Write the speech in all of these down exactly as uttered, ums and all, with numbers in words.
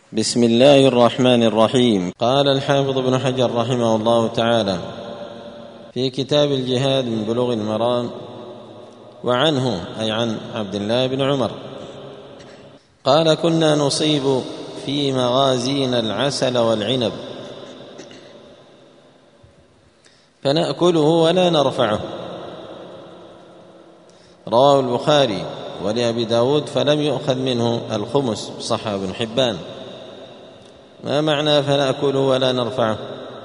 بسم الله الرحمن الرحيم. قال الحافظ ابن حجر رحمه الله تعالى في كتاب الجهاد من بلوغ المرام: وعنه أي عن عبد الله بن عمر قال: كنا نصيب في مغازينا العسل والعنب فنأكله ولا نرفعه. رواه البخاري. ولأبي داود: فلم يؤخذ منه الخمس، صححه ابن حبان. ما معنى فنأكله ولا نرفعه؟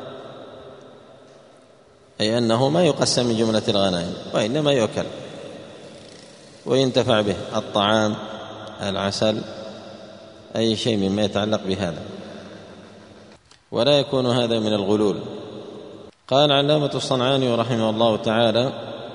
أي أنه ما يقسم من جملة الغنائم، وإنما يؤكل وينتفع به، الطعام، العسل، أي شيء مما يتعلق بهذا، ولا يكون هذا من الغلول. قال علامة الصنعاني رحمه الله تعالى: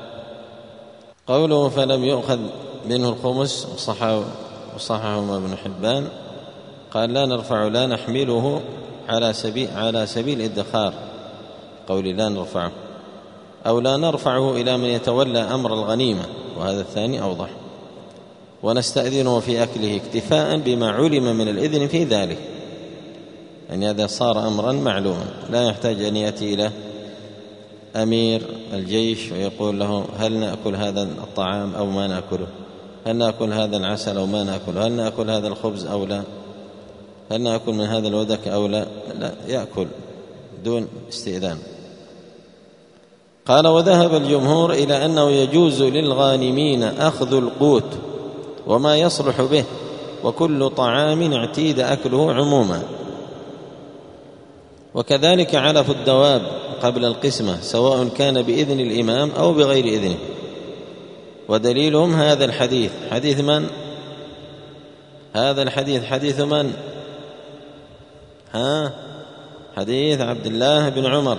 قوله فلم يؤخذ منه الخمس وصححه ابن حبان، قال: لا نرفع لا نحمله على سبيل على سبيل الادخار، قول لا نرفعه، أو لا نرفعه إلى من يتولى أمر الغنيمة، وهذا الثاني أوضح. ونستأذنه في أكله اكتفاء بما علم من الإذن في ذلك، يعني هذا صار أمرا معلوما، لا يحتاج أن يأتي إلى أمير الجيش ويقول له: هل نأكل هذا الطعام أو ما نأكله؟ هل نأكل هذا العسل أو ما نأكله؟ هل نأكل هذا الخبز أو لا؟ هل نأكل من هذا الودك أو لا؟ لا، يأكل دون استئذان. قال: وذهب الجمهور إلى أنه يجوز للغانمين أخذ القوت وما يصلح به، وكل طعام اعتيد أكله عموما، وكذلك علف الدواب قبل القسمة، سواء كان بإذن الإمام أو بغير إذنه. ودليلهم هذا الحديث. حديث من؟ هذا الحديث حديث من؟ ها؟ حديث عبد الله بن عمر.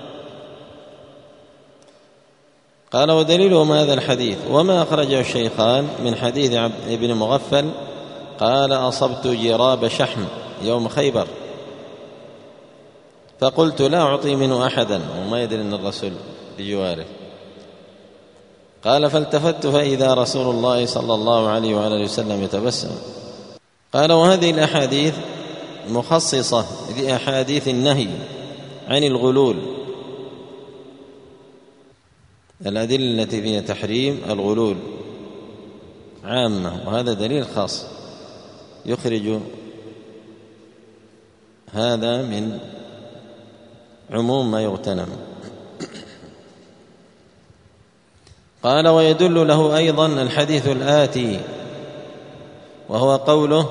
قال: ودليلهم هذا الحديث وما أخرجه الشيخان من حديث ابن مغفل قال: أصبت جراب شحم يوم خيبر فقلت لا أعطي منه أحدا، وما يدري أن الرسول بجواره. قال: فالتفت فإذا رسول الله صلى الله عليه وآله وسلم يتبسم. قال: وهذه الأحاديث مخصصة لأحاديث النهي عن الغلول، الأدلة التي فيها تحريم الغلول عامة، وهذا دليل خاص يخرج هذا من عموم ما يغتنم. قال: ويدل له أيضا الحديث الآتي، وهو قوله: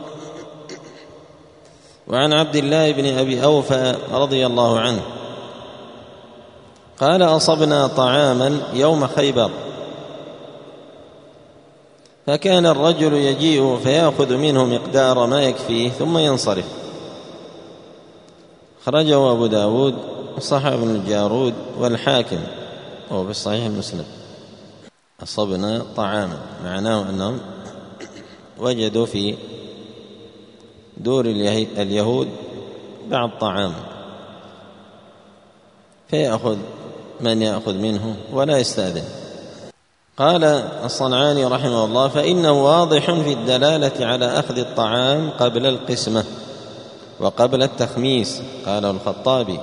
وعن عبد الله بن أبي أوفى رضي الله عنه قال: أصبنا طعاما يوم خيبر، فكان الرجل يجيء فيأخذ منه مقدار ما يكفيه ثم ينصرف. خرجه أبو داود وصححه ابن الجارود والحاكم، وهو في الصحيح المسند. أصبنا طعاما معناه أنهم وجدوا في دور اليهود بعض طعام، فيأخذ من يأخذ منه ولا يستأذن. قال الصنعاني رحمه الله: فإنه واضح في الدلالة على أخذ الطعام قبل القسمة وقبل التخميس، قاله الخطابي.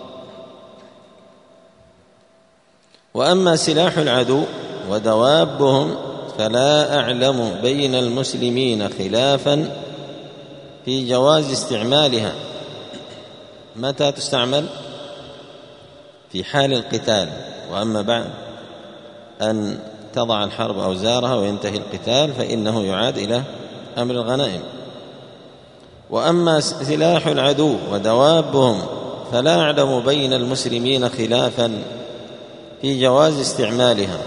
وأما سلاح العدو ودوابهم فلا أعلم بين المسلمين خلافا في جواز استعمالها. متى تستعمل؟ في حال القتال، وأما بعد أن تضع الحرب أوزارها وينتهي القتال فإنه يعاد إلى أمر الغنائم. وأما سلاح العدو ودوابهم فلا أعلم بين المسلمين خلافا في جواز استعمالها،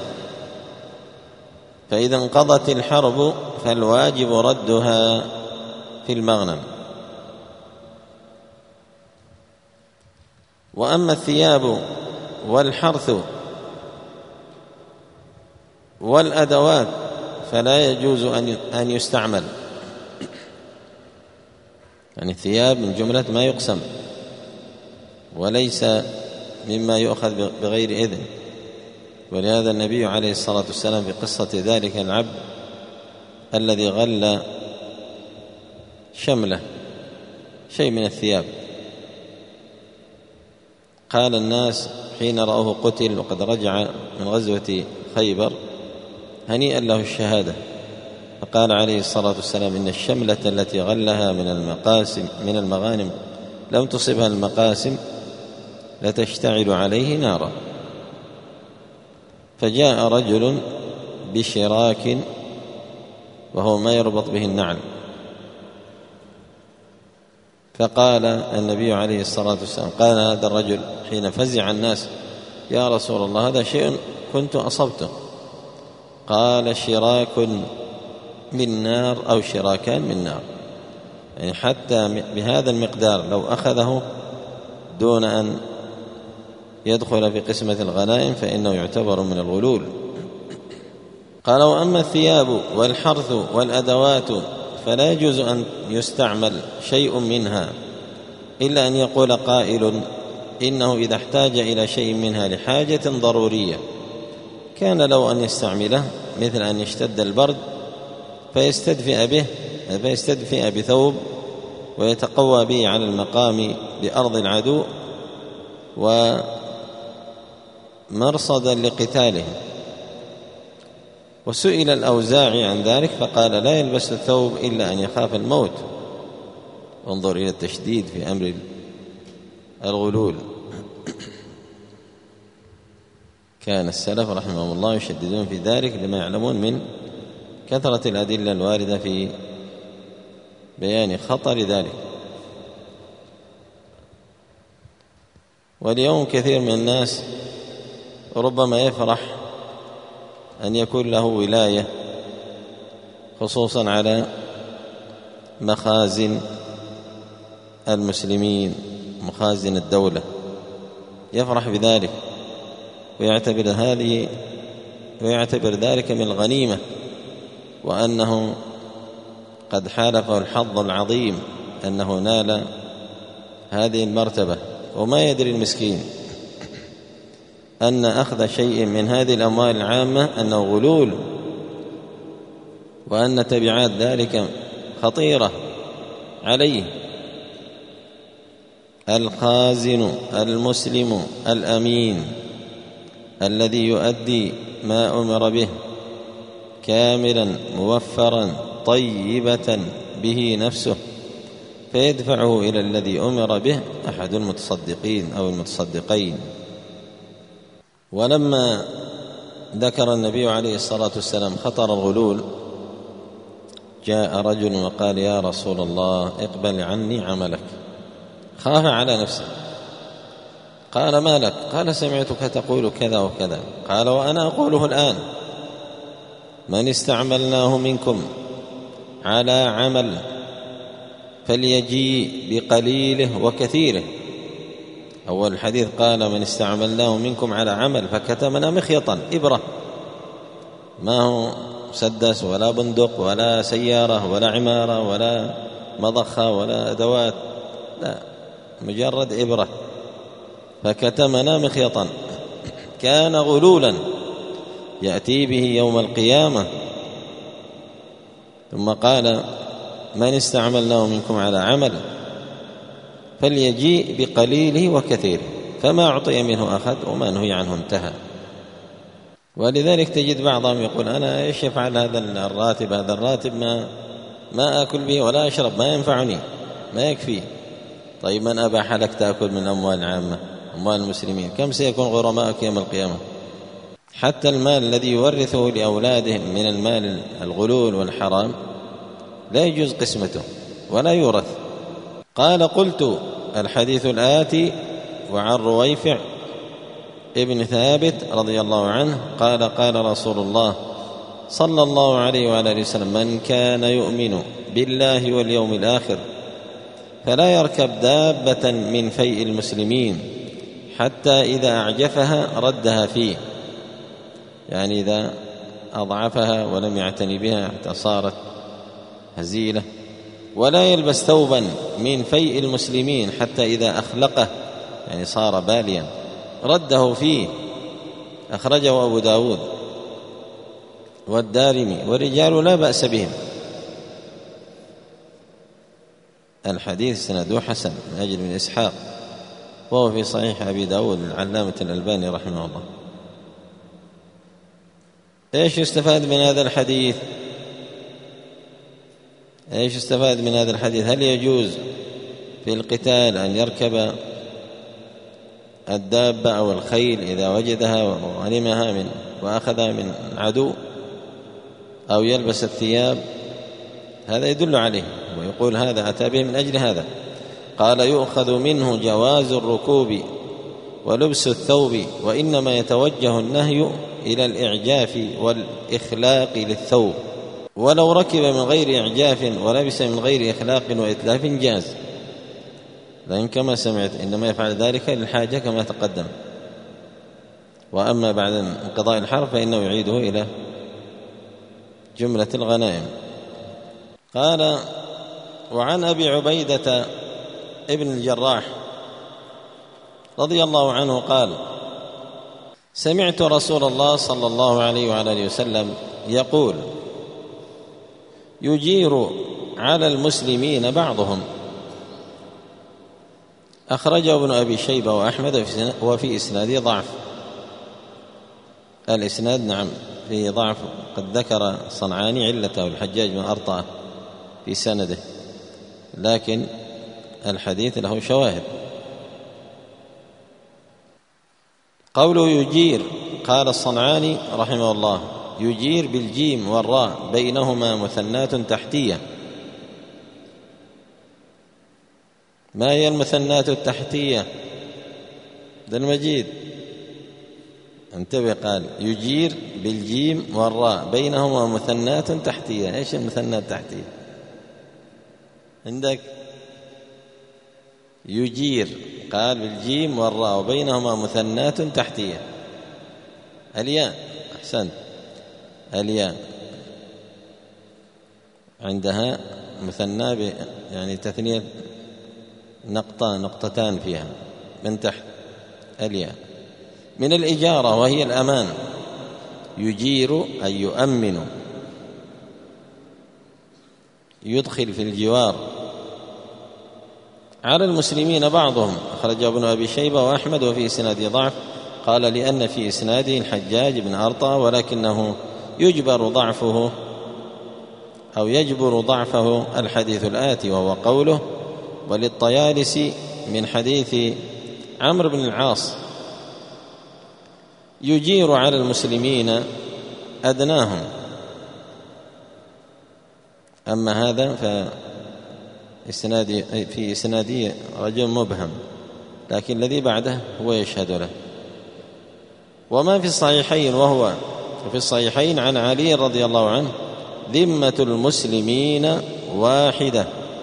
فإذا انقضت الحرب فالواجب ردها في المغنم. وأما الثياب والحرث والأدوات فلا يجوز أن يستعمل، يعني الثياب من جملة ما يقسم وليس مما يؤخذ بغير إذن. ولهذا النبي عليه الصلاة والسلام في قصة ذلك العبد الذي غل شمله شيء من الثياب. قال الناس حين رأوه قتل وقد رجع من غزوة خيبر: هنيئا له الشهادة. فقال عليه الصلاة والسلام: إن الشملة التي غلها من المقاسم من المغانم لم تصبها المقاسم لتشتعل عليه نارا. فجاء رجل بشراك وهو ما يربط به النعل، فقال النبي عليه الصلاة والسلام: قال هذا الرجل حين فزع الناس: يا رسول الله، هذا شيء كنت أصبته. قال: شراك من نار أو شراكان من نار، يعني حتى بهذا المقدار لو أخذه دون أن يدخل في قسمة الغنائم فإنه يعتبر من الغلول. قال: وأما الثياب والحرث والأدوات فلا يجوز أن يستعمل شيء منها إلا أن يقول قائل: إنه إذا احتاج إلى شيء منها لحاجة ضرورية كان لو أن يستعمله، مثل أن يشتد البرد فيستدفئ به فيستدفئ بثوب ويتقوى به على المقام بأرض العدو ومرصدا لقتاله. وسئل الأوزاعي عن ذلك فقال: لا يلبس الثوب إلا أن يخاف الموت. انظر إلى التشديد في أمر الغلول. كان السلف رحمهم الله يشددون في ذلك لما يعلمون من كثرة الأدلة الواردة في بيان خطر ذلك. واليوم كثير من الناس ربما يفرح أن يكون له ولاية، خصوصا على مخازن المسلمين، مخازن الدولة، يفرح بذلك ويعتبر هذه ويعتبر ذلك من الغنيمة، وأنه قد حالفه الحظ العظيم أنه نال هذه المرتبة. وما يدري المسكين أن أخذ شيء من هذه الأموال العامة أنه غلول، وأن تبعات ذلك خطيرة عليه. الخازن المسلم الأمين الذي يؤدي ما أمر به كاملا موفرا طيبة به نفسه فيدفعه إلى الذي أمر به أحد المتصدقين أو المتصدقين. ولما ذكر النبي عليه الصلاة والسلام خطر الغلول جاء رجل وقال: يا رسول الله، اقبل عني عملك. خاف على نفسه. قال: ما لك؟ قال: سمعتك تقول كذا وكذا. قال: وأنا أقوله الآن: من استعملناه منكم على عمل فليجيء بقليله وكثيره. أول الحديث قال: من استعملناه منكم على عمل، فكتمنا مخيطا إبرة، ما هو مسدس ولا بندق ولا سيارة ولا عمارة ولا مضخة ولا أدوات، لا، مجرد إبرة، فكتمنا مخيطا. كان غلولا يأتي به يوم القيامة. ثم قال: من استعملناه منكم على عمل فليجيء بقليله وكثيره، فما أعطي منه أخذ وما نهي عنه انتهى. ولذلك تجد بعضهم يقول: أنا إيش يفعل هذا الراتب هذا الراتب ما ما أكل به ولا أشرب، ما ينفعني، ما يكفي. طيب من أباح لك تأكل من أموال عامة، أموال المسلمين؟ كم سيكون غرماءك يوم القيامة؟ حتى المال الذي يورثه لأولادهم من المال الغلول والحرام لا يجوز قسمته ولا يورث. قال: قلت: الحديث الآتي وعن رويفع ابن ثابت رضي الله عنه قال: قال رسول الله صلى الله عليه وعلى آله وسلم: من كان يؤمن بالله واليوم الآخر فلا يركب دابة من فيء المسلمين حتى إذا أعجفها ردها فيه، يعني إذا أضعفها ولم يعتني بها حتى صارت هزيلة. ولا يلبس ثوبا من فيء المسلمين حتى إذا أخلقه، يعني صار باليا، رده فيه. أخرجه أبو داود والدارمي، والرجال لا بأس بهم. الحديث سنده حسن من أجل بن إسحاق، وهو في صحيح أبي داود العلامة الألباني رحمه الله. إيش يستفاد من هذا الحديث؟ إيش يستفاد من هذا الحديث؟ هل يجوز في القتال أن يركب الدابة أو الخيل إذا وجدها وغنمها من وأخذها من عدو، أو يلبس الثياب؟ هذا يدل عليه، ويقول هذا أتى به من أجل هذا. قال: يؤخذ منه جواز الركوب ولبس الثوب، وإنما يتوجه النهي إلى الإعجاف والإخلاق للثوب، ولو ركب من غير إعجاف ولبس من غير إخلاق وإتلاف جاز، لأن كما سمعت إنما يفعل ذلك للحاجة كما تقدم، وأما بعد انقضاء الحرب فإنه يعيده إلى جملة الغنائم. قال: وعن أبي عبيدة ابن الجراح رضي الله عنه قال: سمعت رسول الله صلى الله عليه وعلى آله وسلم يقول: يجير على المسلمين بعضهم. أخرجه ابن أبي شيبة وأحمد، وفي إسناده ضعف. الإسناد نعم فيه ضعف، قد ذكر صنعاني علته الحجاج بن أرطاة في سنده، لكن الحديث له شواهد. قوله يجير، قال الصنعاني رحمه الله: يجير بالجيم والراء بينهما مثنات تحتية. ما هي المثنات التحتية؟ ذا المجيد انتبه، قال: يجير بالجيم والراء بينهما مثنات تحتية. ايش المثنات التحتية عندك؟ يجير قال بالجيم والراء وبينهما مثنات تحتية. الياء، أحسنت، الياء عندها مثنى يعني تثنية نقطة نقطتان فيها من تحت الياء. من الإجارة وهي الأمان، يجير أي يؤمن، يدخل في الجوار. على المسلمين بعضهم، أخرجه ابن أبي شيبة وأحمد، وفي إسناده ضعف. قال: لأن في إسناده الحجاج بن أرطى، ولكنه يجبر ضعفه أو يجبر ضعفه الحديث الآتي، وهو قوله: وللطيالسي من حديث عمرو بن العاص: يجير على المسلمين أدناهم. أما هذا في إسناده رجل مبهم، لكن الذي بعده هو يشهد له. وما في الصحيحين، وهو في الصحيحين عن علي رضي الله عنه: ذمة المسلمين واحدة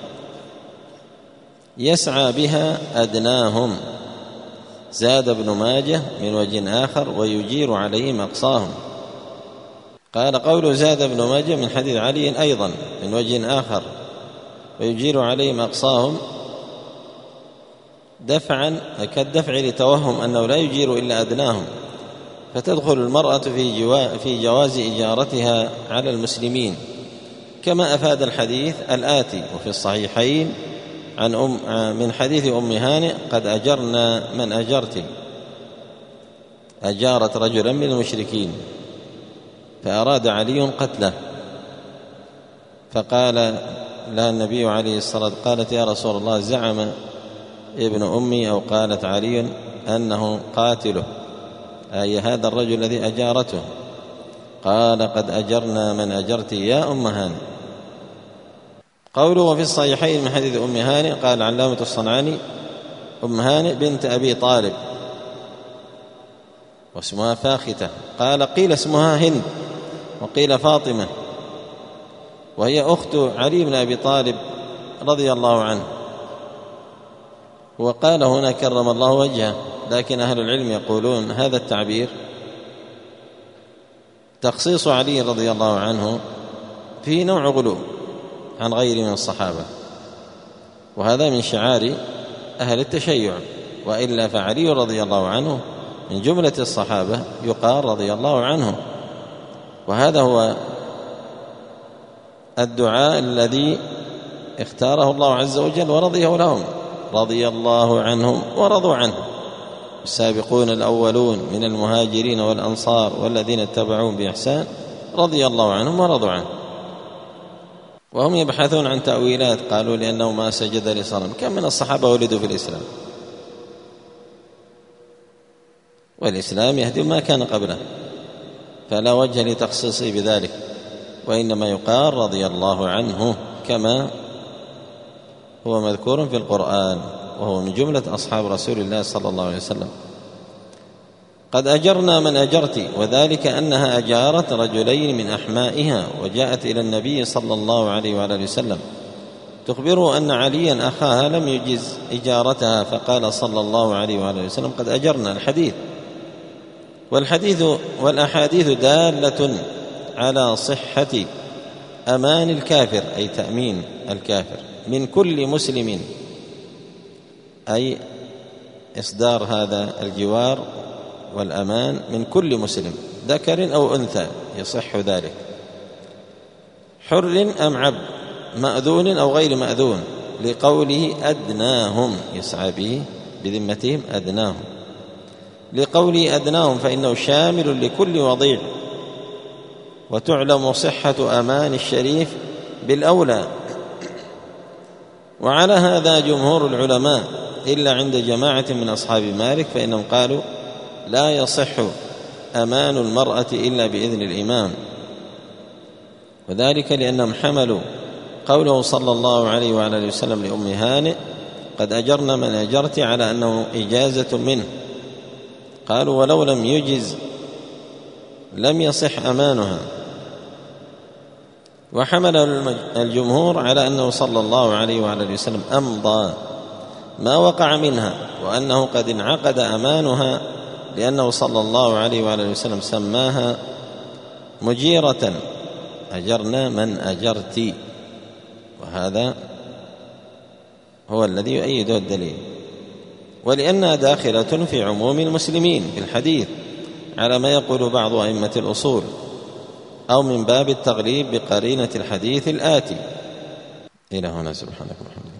يسعى بها أدناهم. زاد ابن ماجه من وجه آخر: ويجير عليهم أقصاهم. قال: قوله زاد ابن ماجه من حديث علي أيضا من وجه آخر: ويجير عليهم أقصاهم، دفعا كالدفع لتوهم أنه لا يجير إلا أدناهم، فتدخل المرأة في, جوا في جواز إجارتها على المسلمين، كما أفاد الحديث الآتي. وفي الصحيحين عن أم من حديث أم هانئ: قد أجرنا من أجرت، أجارت رجلا من المشركين فأراد علي قتله، فقال لها النبي عليه الصلاة والسلام، قالت: يا رسول الله، زعم ابن أمي أو قالت علي أنه قاتله، أي هذا الرجل الذي أجارته. قال: قد أجرنا من أجرت يا أم هانئ. قوله وفي الصحيحين من حديث أم هانئ، قال علامة الصنعاني: أم هانئ بنت أبي طالب، واسمها فاختة. قال: قيل اسمها هند، وقيل فاطمة، وهي أخت علي بن أبي طالب رضي الله عنه. وقال هنا: كرم الله وجهه، لكن أهل العلم يقولون هذا التعبير تخصيص علي رضي الله عنه فيه نوع غلو عن غيره من الصحابة، وهذا من شعار أهل التشيع، وإلا فعلي رضي الله عنه من جملة الصحابة يقال رضي الله عنه. وهذا هو الدعاء الذي اختاره الله عز وجل ورضيه لهم، رضي الله عنهم ورضوا عنه. السابقون الأولون من المهاجرين والأنصار والذين اتبعوهم بإحسان رضي الله عنهم ورضوا عنه. وهم يبحثون عن تأويلات، قالوا لأنه ما سجد لصنم. كم من الصحابة ولدوا في الإسلام، والإسلام يهدي ما كان قبله، فلا وجه لتخصيصه بذلك، وإنما يقال رضي الله عنه كما هو مذكور في القرآن، وهو من جملة أصحاب رسول الله صلى الله عليه وسلم. قد أجرنا من أجرت، وذلك أنها أجارت رجلين من أحمائها، وجاءت إلى النبي صلى الله عليه وآله وسلم تخبره أن عليا أخاها لم يجز إجارتها، فقال صلى الله عليه وآله وسلم قد أجرنا. الحديث والحديث والأحاديث دالة على صحة أمان الكافر، أي تأمين الكافر من كل مسلم، أي إصدار هذا الجوار والأمان من كل مسلم ذكر أو أنثى، يصح ذلك، حر أم عبد، مأذون أو غير مأذون، لقوله أدناهم، يسعى به بذمتهم أدناهم، لقوله أدناهم فإنه شامل لكل وضيع، وتعلم صحة أمان الشريف بالأولى. وعلى هذا جمهور العلماء، إلا عند جماعة من أصحاب مالك، فإنهم قالوا لا يصح أمان المرأة إلا بإذن الإمام، وذلك لأنهم حملوا قوله صلى الله عليه وعلى وسلم لأم هانئ قد أجرنا من أجرت على أنه إجازة منه، قالوا ولو لم يجز لم يصح أمانها. وحمل الجمهور على أنه صلى الله عليه وعلى وسلم أمضى ما وقع منها، وأنه قد انعقد أمانها، لأنه صلى الله عليه وعلى وسلم سماها مجيرة، أجرنا من أجرت، وهذا هو الذي يؤيده الدليل. ولأنها داخلة في عموم المسلمين في الحديث، على ما يقول بعض أئمة الأصول، أو من باب التغليب بقرينة الحديث الآتي. إلى هنا، سبحانك وبحمدك.